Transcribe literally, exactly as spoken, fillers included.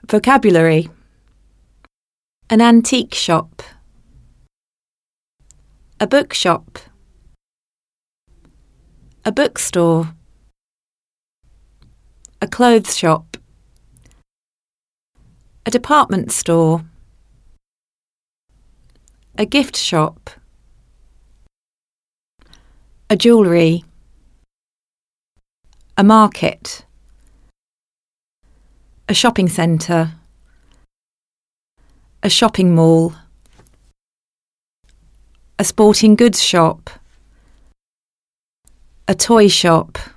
Vocabulary: an antique shop, a bookshop, a bookstore, a clothes shop, a department store, a gift shop, a jewellery, a market, a shopping centre, a shopping mall, a sporting goods shop, a toy shop,